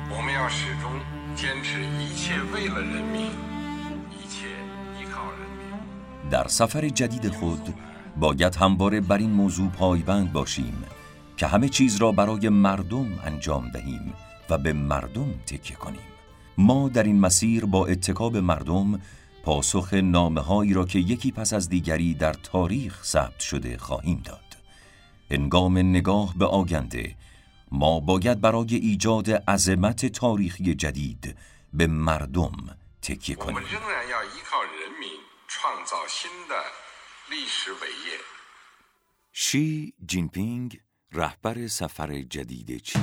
我们要始终坚持一切为了人民，一切依靠人民. در سفر جدید خود باید همواره بر این موضوع پایبند باشیم که همه چیز را برای مردم انجام دهیم و به مردم تکیه کنیم. ما در این مسیر با اتکا به مردم پاسخ نامه‌هایی را که یکی پس از دیگری در تاریخ ثبت شده خواهیم داد. هنگام نگاه به آینده ما باید برای ایجاد عظمت تاریخی جدید به مردم تکیه کنیم. شی جینپینگ، رهبر سفر جدید چین.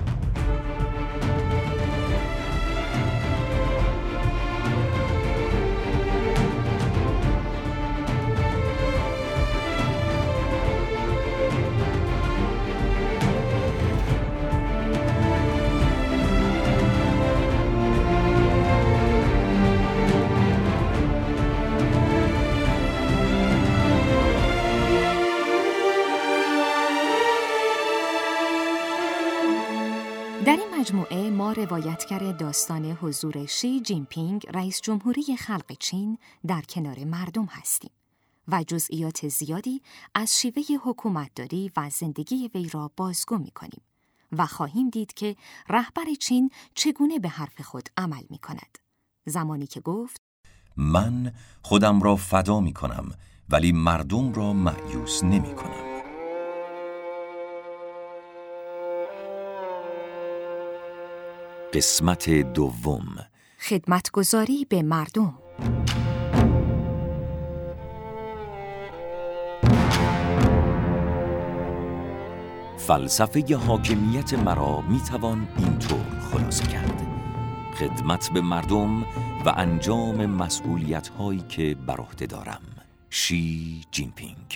در این مجموعه ما روایتگر داستان حضور شی جینپینگ رئیس جمهوری خلق چین در کنار مردم هستیم و جزئیات زیادی از شیوه حکومتداری و زندگی وی را بازگو می‌کنیم و خواهیم دید که رهبر چین چگونه به حرف خود عمل می‌کند. زمانی که گفت من خودم را فدا می‌کنم ولی مردم را مایوس نمی‌کنم. قسمت دوم، خدمتگزاری به مردم. فلسفه حاکمیت مرا میتوان اینطور خلاصه کرد: خدمت به مردم و انجام مسئولیت هایی که بر عهده دارم. شی جینپینگ.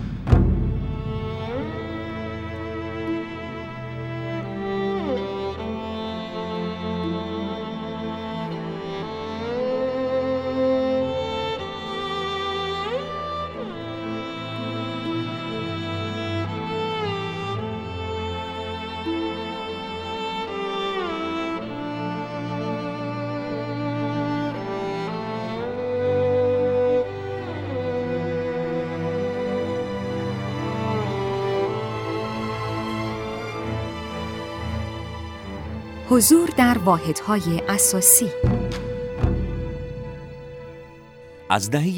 حضور در واحدهای اساسی. از دهه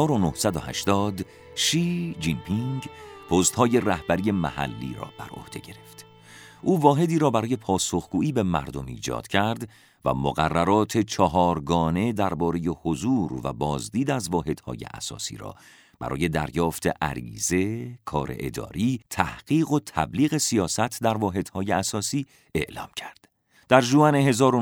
1980 شی جینپینگ پست‌های رهبری محلی را بر عهده گرفت. او واحدی را برای پاسخگویی به مردم ایجاد کرد و مقررات 4 گانه درباره حضور و بازدید از واحدهای اساسی را برای دریافت عریضه، کار اداری، تحقیق و تبلیغ سیاست در واحدهای اساسی اعلام کرد. در ژوئن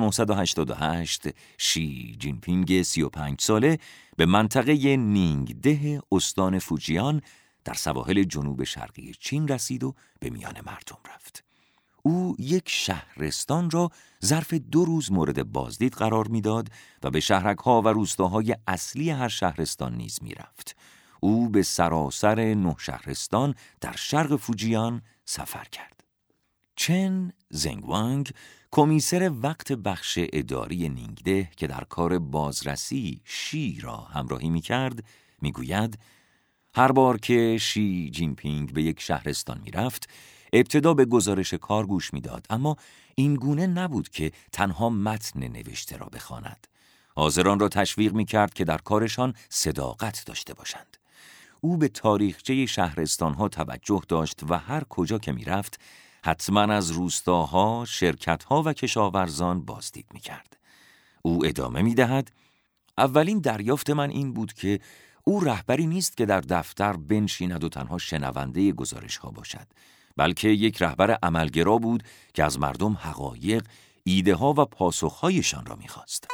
1988 شی جینپینگ 35 ساله به منطقه نینگده استان فوجیان در سواحل جنوب شرقی چین رسید و به میان مردم رفت. او یک شهرستان را ظرف 2 روز مورد بازدید قرار میداد و به شهرک‌ها و روستاهای اصلی هر شهرستان نیز میرفت. او به سراسر 9 شهرستان در شرق فوجیان سفر کرد. چن زنگوانگ، کمیسر وقت بخش اداری نینگده که در کار بازرسی شی را همراهی می‌کرد، می‌گوید هر بار که شی جینپینگ به یک شهرستان می‌رفت، ابتدا به گزارش کار گوش می‌داد، اما این گونه نبود که تنها متن نوشته را بخواند. حاضران را تشویق می‌کرد که در کارشان صداقت داشته باشند. او به تاریخچه شهرستان‌ها توجه داشت و هر کجا که می‌رفت حتما از روستاها، شرکت‌ها و کشاورزان بازدید می‌کرد. او ادامه می‌دهد: اولین دریافت من این بود که او رهبری نیست که در دفتر بنشیند و تنها شنونده گزارش‌ها باشد، بلکه یک رهبر عملگرا بود که از مردم حقایق، ایده‌ها و پاسخ‌هایشان را می‌خواست.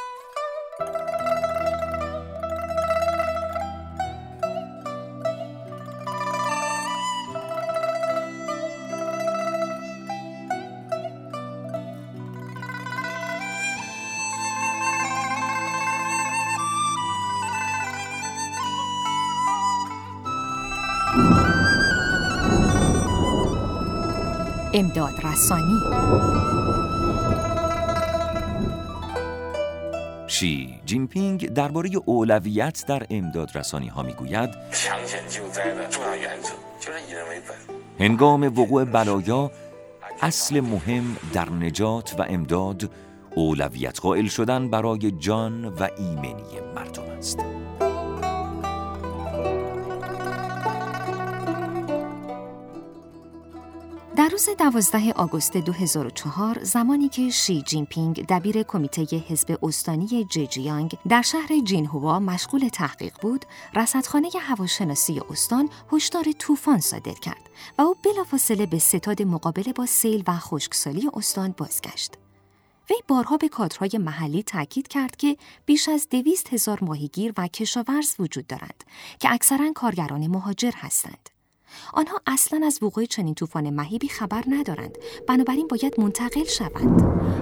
امداد رسانی. شی جینپینگ درباره اولویت در امدادرسانی‌ها می‌گوید هنگام وقوع بلایا اصل مهم در نجات و امداد اولویت قائل شدن برای جان و ایمنی مردم است. در روز 12 آگوست 2004 زمانی که شی جینپینگ دبیر کمیته حزب استانی ججیانگ در شهر جینهوا مشغول تحقیق بود، رصدخانه هواشناسی استان هشدار طوفان صادر کرد و او بلافاصله به ستاد مقابله با سیل و خشکسالی استان بازگشت. وی بارها به کادرهای محلی تاکید کرد که بیش از 200,000 ماهیگیر و کشاورز وجود دارند که اکثراً کارگران مهاجر هستند. آنها اصلاً از وقوع چنین طوفان مهیبی خبر ندارند، بنابراین باید منتقل شوند.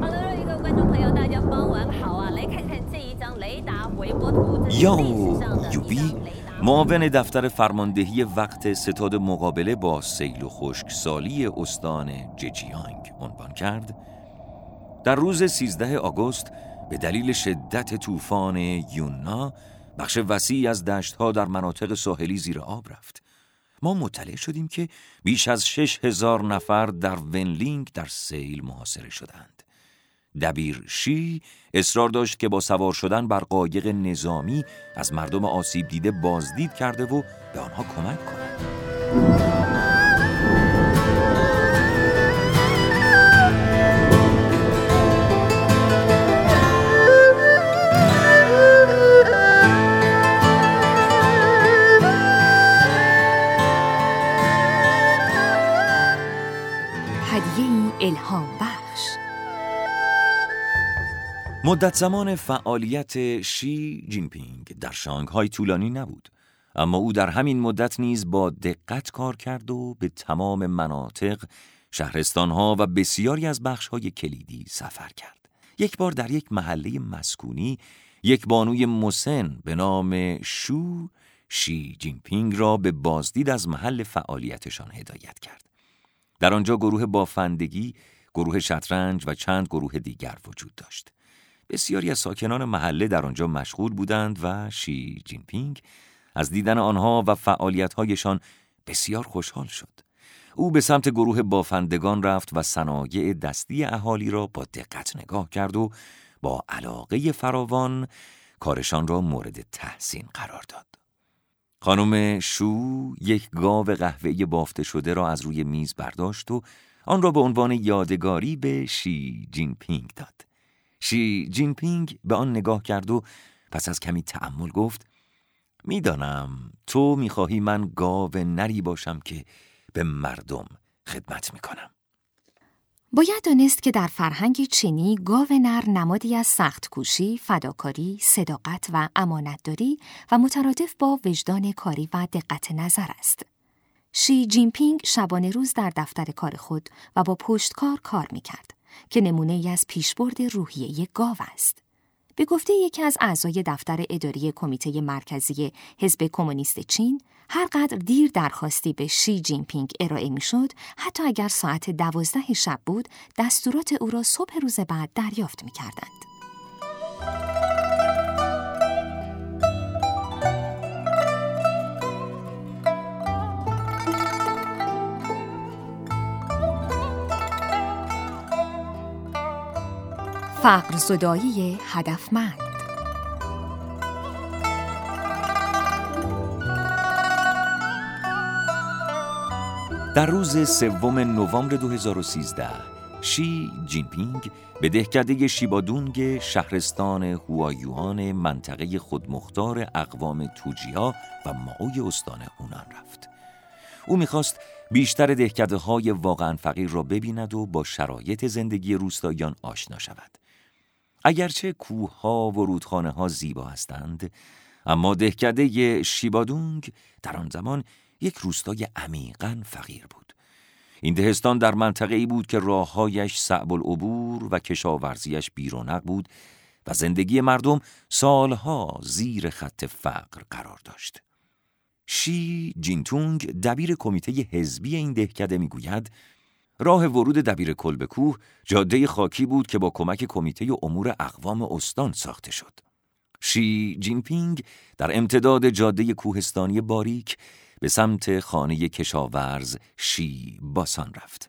یاو یوبی، معاون دفتر فرماندهی وقت ستاد مقابله با سیل و خشکسالی استان ججیانگ عنوان کرد: در روز 13 آگوست به دلیل شدت طوفان یونا بخش وسیعی از دشت‌ها در مناطق ساحلی زیر آب رفت. ما مطلع شدیم که بیش از 6,000 نفر در ونلینگ در سیل محاصره شدند. دبیر شی اصرار داشت که با سوار شدن بر قایق نظامی از مردم آسیب دیده بازدید کرده و به آنها کمک کند. الهام بخش. مدت زمان فعالیت شی جینپینگ در شانگهای طولانی نبود، اما او در همین مدت نیز با دقت کار کرد و به تمام مناطق، شهرستانها و بسیاری از بخشهای کلیدی سفر کرد. یک بار در یک محله مسکونی، یک بانوی مسن به نام شی جینپینگ را به بازدید از محل فعالیتشان هدایت کرد. در آنجا گروه بافندگی، گروه شطرنج و چند گروه دیگر وجود داشت. بسیاری از ساکنان محله در آنجا مشغول بودند و شی جینپینگ از دیدن آنها و فعالیت‌هایشان بسیار خوشحال شد. او به سمت گروه بافندگان رفت و صنایع دستی اهالی را با دقت نگاه کرد و با علاقه فراوان کارشان را مورد تحسین قرار داد. خانم شو یک گاو قهوه‌ای بافته شده را از روی میز برداشت و آن را به عنوان یادگاری به شی جینپینگ داد. شی جینپینگ به آن نگاه کرد و پس از کمی تأمل گفت: میدانم تو میخواهی من گاو نری باشم که به مردم خدمت میکنم. باید دانست که در فرهنگ چینی گاو نر نمادی از سخت کوشی، فداکاری، صداقت و امانتداری و مترادف با وجدان کاری و دقت نظر است. شی جینپینگ شبانه روز در دفتر کار خود و با پشتکار کار میکرد که نمونه‌ای از پیشبرد روحیه گاو است. به گفته یکی از اعضای دفتر اداری کمیته مرکزی حزب کمونیست چین، هر قدر دیر درخواستی به شی جینپینگ ارائه میشد، حتی اگر ساعت 12 شب بود، دستورات او را صبح روز بعد دریافت میکردند. فقرزدایی هدفمند. در روز 3 نوامبر 2013 شی جینپینگ به دهکده شیبادونگ شهرستان هوایوان منطقه خودمختار اقوام توجیا و مائوی استان هونان رفت. او می‌خواست بیشتر دهکده‌های واقعاً فقیر را ببیند و با شرایط زندگی روستاییان آشنا شود. اگرچه کوه‌ها و رودخانه‌ها زیبا هستند، اما دهکده شیبادونگ در آن زمان یک روستای عمیقاً فقیر بود. این دهستان در منطقه‌ای بود که راه‌هایش صعب العبور و کشاورزیش بی‌رونق بود و زندگی مردم سالها زیر خط فقر قرار داشت. شی جینتونگ، دبیر کمیته حزبی این دهکده، میگوید: راه ورود دبیرکل به کوه جاده خاکی بود که با کمک کمیته امور اقوام استان ساخته شد. شی جینپینگ در امتداد جاده کوهستانی باریک به سمت خانه کشاورز شی باسان رفت.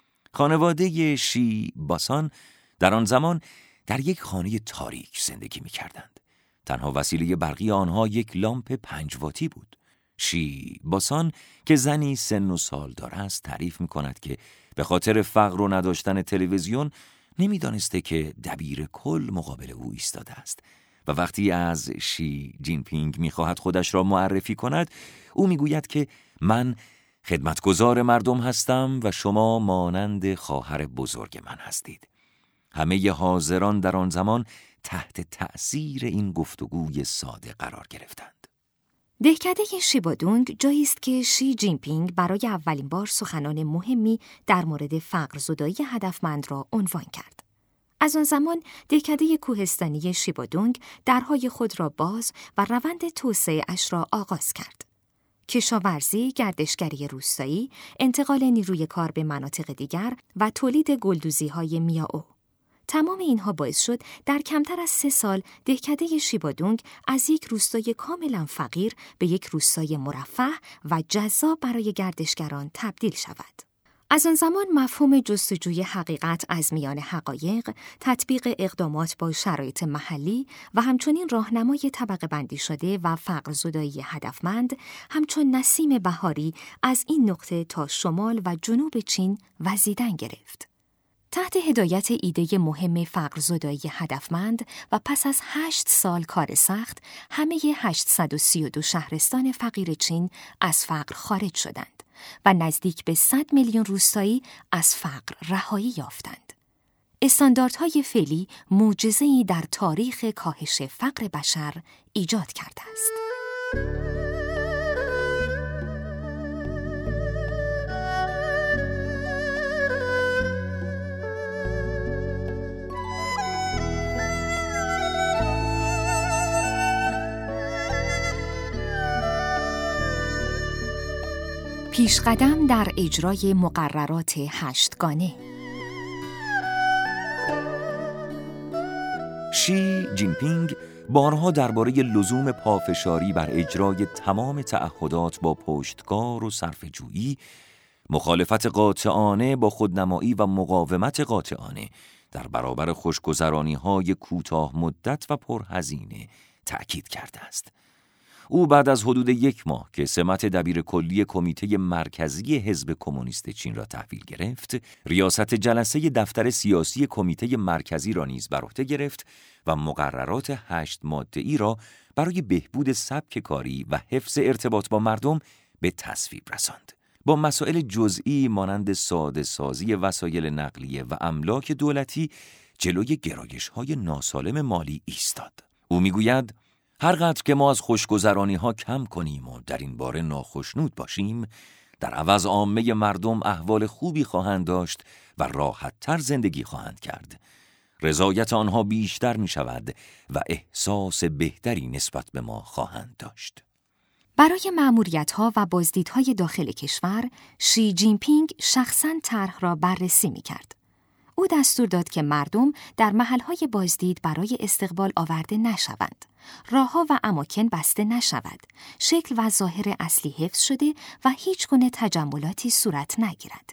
خانواده شی باسان در آن زمان در یک خانه تاریک زندگی می کردند. تنها وسیله برقی آنها یک لامپ 5 واتی بود. شی باسان که زنی سن و سالدار است تعریف می کند که به خاطر فقر و نداشتن تلویزیون نمیدانسته که دبیرکل مقابل او ایستاده است و وقتی از شی جینپینگ میخواهد خودش را معرفی کند او میگوید که من خدمتگزار مردم هستم و شما مانند خواهر بزرگ من هستید. همه حاضران در آن زمان تحت تأثیر این گفتگوی ساده قرار گرفتند. دهکده شیبادونگ جایی است که شی جینپینگ برای اولین بار سخنان مهمی در مورد فقرزدایی هدفمند را عنوان کرد. از آن زمان دهکده کوهستانی شیبادونگ درهای خود را باز و روند توسعه اش را آغاز کرد. کشاورزی، گردشگری روستایی، انتقال نیروی کار به مناطق دیگر و تولید گلدوزی‌های میائو. تمام اینها باعث شد در کمتر از 3 سال دهکده شیبادونگ از یک روستای کاملا فقیر به یک روستای مرفه و جذاب برای گردشگران تبدیل شود. از آن زمان مفهوم جستجوی حقیقت از میان حقایق، تطبیق اقدامات با شرایط محلی و همچنین راهنمای طبقه بندی شده و فقرزدایی هدفمند همچون نسیم بهاری از این نقطه تا شمال و جنوب چین وزیدن گرفت. تحت هدایت ایده مهم فقرزدایی هدفمند و پس از 8 سال کار سخت، همه 832 شهرستان فقیر چین از فقر خارج شدند و نزدیک به 100 میلیون روستایی از فقر رهایی یافتند. استانداردهای فعلی معجزه‌ای در تاریخ کاهش فقر بشر ایجاد کرده است. پیشقدم در اجرای مقررات 8 گانه. شی جینپینگ بارها درباره لزوم پافشاری بر اجرای تمام تعهدات با پشتکار و صرفه‌جویی، مخالفت قاطعانه با خودنمایی و مقاومت قاطعانه در برابر خوشگذرانی‌های کوتاه مدت و پرهزینه تأکید کرده است. او بعد از حدود 1 ماه که سمت دبیرکلی کمیته مرکزی حزب کمونیست چین را تحویل گرفت، ریاست جلسه دفتر سیاسی کمیته مرکزی را نیز بر عهده گرفت و مقررات 8 ماده‌ای را برای بهبود سبک کاری و حفظ ارتباط با مردم به تصویب رساند. با مسائل جزئی مانند ساده سازی وسایل نقلیه و املاک دولتی جلوی گرایش‌های ناسالم مالی ایستاد. او میگوید هر قدر که ما از خوشگذرانی‌ها کم کنیم و در این باره ناخشنود باشیم، در عوض عامه مردم احوال خوبی خواهند داشت و راحت‌تر زندگی خواهند کرد. رضایت آنها بیشتر می شود و احساس بهتری نسبت به ما خواهند داشت. برای مأموریت‌ها و بازدیدهای داخل کشور، شی جینپینگ شخصاً طرح را بررسی می‌کرد. او دستور داد که مردم در محل‌های بازدید برای استقبال آورده نشوند، راه‌ها و اماکن بسته نشود، شکل و ظاهر اصلی حفظ شده و هیچگونه تجملاتی صورت نگیرد.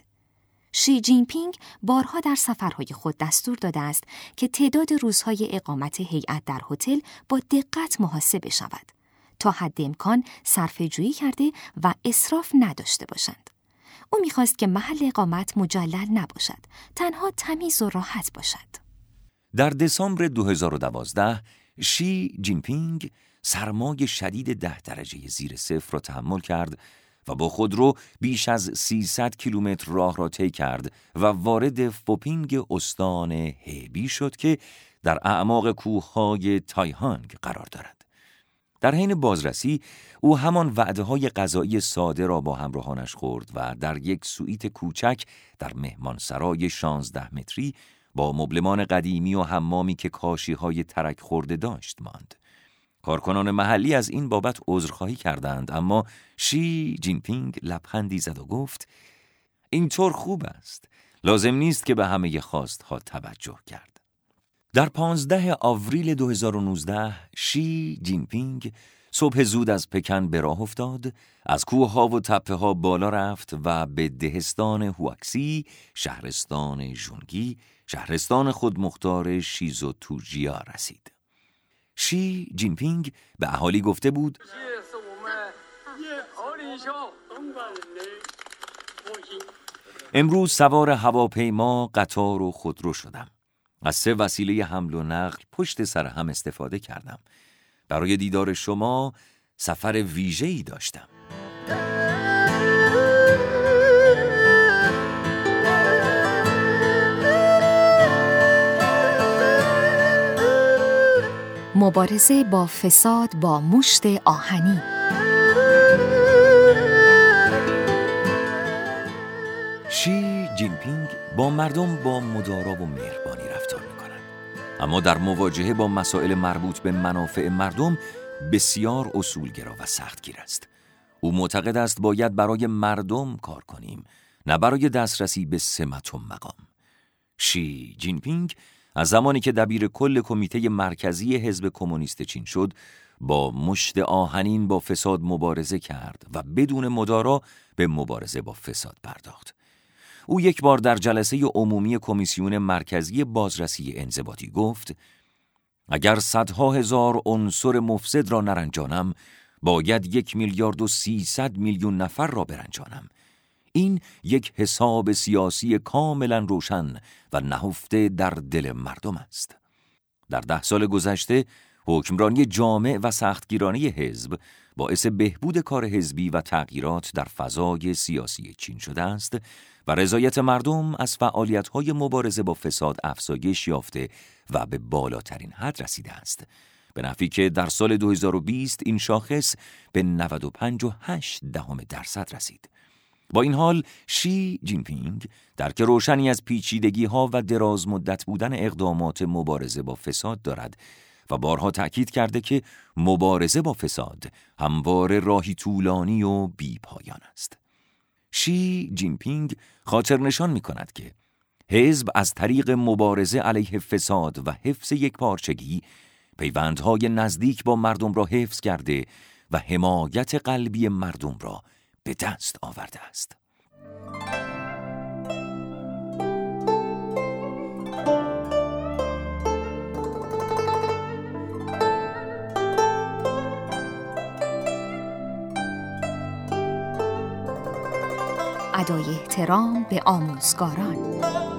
شی جینپینگ بارها در سفرهای خود دستور داده است که تعداد روزهای اقامت هیئت در هتل با دقت محاسبه شود تا حد امکان صرفه‌جویی کرده و اسراف نداشته باشند. او می‌خواست که محل اقامت مجلل نباشد، تنها تمیز و راحت باشد. در دسامبر 2012 شی جینپینگ سرمای شدید 10 درجه زیر صفر را تحمل کرد و با خودرو بیش از 300 کیلومتر راه را طی کرد و وارد فوپینگ استان هیبی شد که در اعماق کوههای تایهانگ قرار دارد. در حین بازرسی او همان وعده‌های غذایی ساده را با همراهانش خورد و در یک سوئیت کوچک در مهمانسرای 16 متری با مبلمان قدیمی و حمامی که کاشی‌های ترک خورده داشت ماند. کارکنان محلی از این بابت عذرخواهی کردند، اما شی جینپینگ لبخندی زد و گفت اینطور خوب است، لازم نیست که به همه خواستها توجه کرد. در 15 آوریل 2019 شی جینپینگ صبح زود از پکن به راه افتاد، از کوه‌ها و تپه‌ها بالا رفت و به دهستان هواکسی، شهرستان ژونگی، شهرستان خودمختار شیزوتوجیا رسید. شی جینپینگ به اهالی گفته بود: امروز سوار هواپیما، قطار و خودرو شدم. از 3 وسیله حمل و نقل پشت سر هم استفاده کردم. برای دیدار شما سفر ویژه‌ای داشتم. مبارزه با فساد با مشت آهنی. شی جینپینگ با مردم با مدارا و مهربانی رفتار می‌کند، اما در مواجهه با مسائل مربوط به منافع مردم بسیار اصولگرا و سختگیر است. او معتقد است باید برای مردم کار کنیم، نه برای دسترسی به سمت و مقام. شی جینپینگ از زمانی که دبیر کل کمیته مرکزی حزب کمونیست چین شد، با مشت آهنین با فساد مبارزه کرد و بدون مدارا به مبارزه با فساد پرداخت. او یک بار در جلسه عمومی کمیسیون مرکزی بازرسی انضباطی گفت: اگر صدها هزار عنصر مفسد را نرنجانم، باید 1,300,000,000 نفر را برنجانم. این یک حساب سیاسی کاملا روشن و نهفته در دل مردم است. در 10 سال گذشته حکمرانی جامع و سختگیرانه حزب باعث بهبود کار حزبی و تغییرات در فضای سیاسی چین شده است و رضایت مردم از فعالیت‌های مبارزه با فساد افزایش یافته و به بالاترین حد رسیده است، به نحوی که در سال 2020 این شاخص به 95.8% رسید. با این حال شی جینپینگ درک روشنی از پیچیدگی‌ها و دراز مدت بودن اقدامات مبارزه با فساد دارد و بارها تأکید کرده که مبارزه با فساد همواره راهی طولانی و بی‌پایان است. شی جینپینگ خاطر نشان می‌کند که حزب از طریق مبارزه علیه فساد و حفظ یکپارچگی پیوندهای نزدیک با مردم را حفظ کرده و حمایت قلبی مردم را به دست آورده است. ادای احترام به آموزگاران.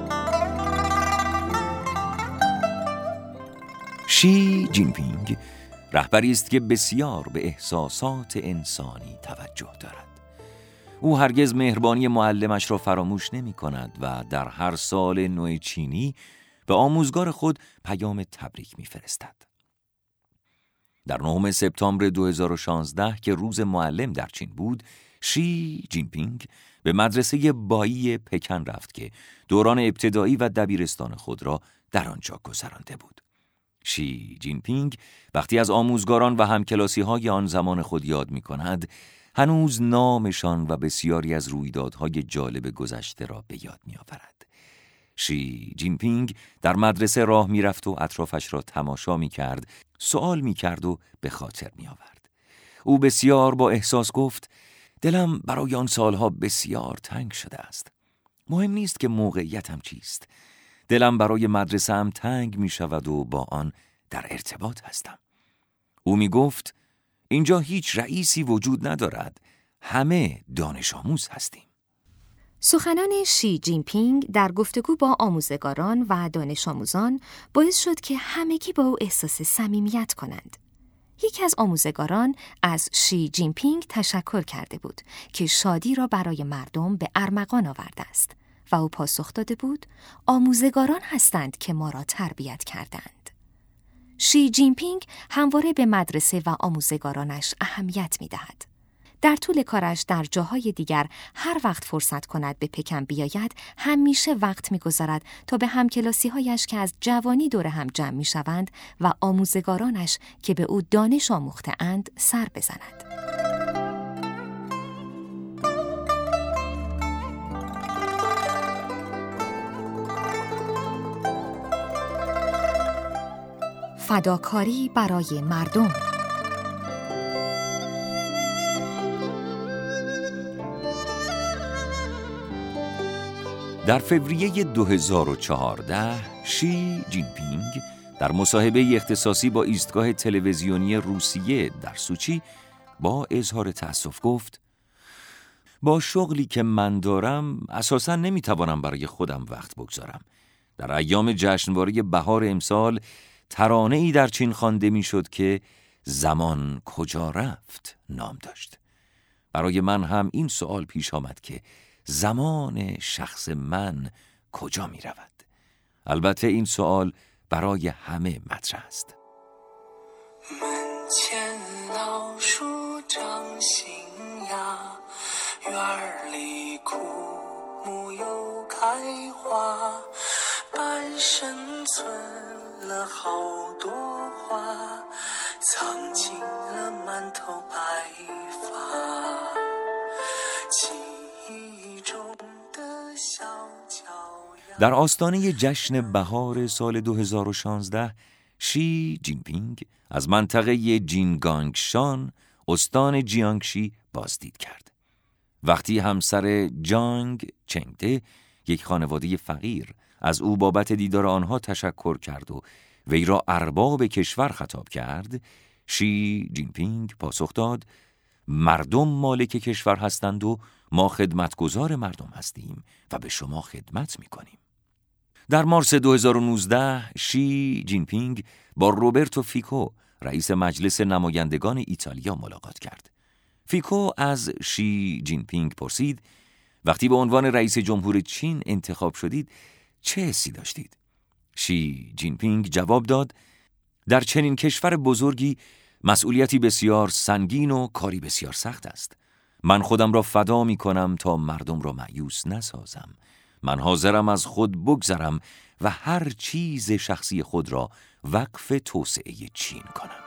شی جینپینگ رهبری است که بسیار به احساسات انسانی توجه دارد. او هرگز مهربانی معلمش را فراموش نمی کند و در هر سال نو چینی به آموزگار خود پیام تبریک می فرستد. در 9 سپتامبر 2016 که روز معلم در چین بود، شی جینپینگ به مدرسه بایی پکن رفت که دوران ابتدایی و دبیرستان خود را در آنجا گذرانده بود. شی جینپینگ وقتی از آموزگاران و همکلاسی‌های آن زمان خود یاد می‌کند، هنوز نامشان و بسیاری از رویدادهای جالب گذشته را به یاد می‌آورد. شی جینپینگ در مدرسه راه می‌رفت و اطرافش را تماشا می‌کرد، سوال می‌کرد و به خاطر می‌آورد. او بسیار با احساس گفت: دلم برای آن سالها بسیار تنگ شده است. مهم نیست که موقعیتم چیست. دلم برای مدرسه‌ام تنگ می شود و با آن در ارتباط هستم. او می گفت: اینجا هیچ رئیسی وجود ندارد. همه دانش آموز هستیم. سخنان شی جینپینگ در گفتگو با آموزگاران و دانش آموزان باعث شد که همگی با او احساس صمیمیت کنند. یکی از آموزگاران از شی جینپینگ تشکر کرده بود که شادی را برای مردم به ارمغان آورده است و او پاسخ داده بود: آموزگاران هستند که ما را تربیت کردند. شی جینپینگ همواره به مدرسه و آموزگارانش اهمیت می دهد. در طول کارش در جاهای دیگر هر وقت فرصت کند به پکن بیاید، همیشه وقت می‌گذارد تا به همکلاسی‌هایش که از جوانی دور هم جمع می‌شوند و آموزگارانش که به او دانش آموخته‌اند سر بزند. فداکاری برای مردم. در فوریه 2014 شی جینپینگ در مصاحبه اختصاصی با ایستگاه تلویزیونی روسیه در سوچی با اظهار تأسف گفت: با شغلی که من دارم اساساً نمیتوانم برای خودم وقت بگذارم. در ایام جشنواره بهار امسال ترانه‌ای در چین خوانده میشد که زمان کجا رفت نام داشت. برای من هم این سوال پیش آمد که زمان شخص من کجا می رود؟ البته این سوال برای همه مطرح است. در آستانه جشن بهار سال 2016 شی جینپینگ از منطقه جینگانگشان استان جیانگشی بازدید کرد. وقتی همسر جانگ چنگته، یک خانواده فقیر، از او بابت دیدار آنها تشکر کرد و وی را ارباب کشور خطاب کرد، شی جینپینگ پاسخ داد: مردم مالک کشور هستند و ما خدمتگزار مردم هستیم و به شما خدمت می‌کنیم. در مارس 2019 شی جینپینگ با روبرتو فیکو، رئیس مجلس نمایندگان ایتالیا، ملاقات کرد. فیکو از شی جینپینگ پرسید: وقتی به عنوان رئیس جمهور چین انتخاب شدید چه حسی داشتید؟ شی جینپینگ جواب داد: در چنین کشور بزرگی مسئولیتی بسیار سنگین و کاری بسیار سخت است. من خودم را فدا می کنم تا مردم را مایوس نسازم. من حاضرم از خود بگذرم و هر چیز شخصی خود را وقف توسعه چین کنم.